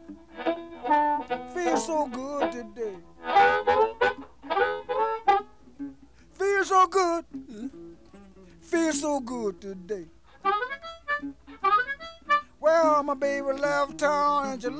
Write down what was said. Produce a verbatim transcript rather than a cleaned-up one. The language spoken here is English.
Feel so good today. Feel so good. Feel so good today. Well, my baby left town and she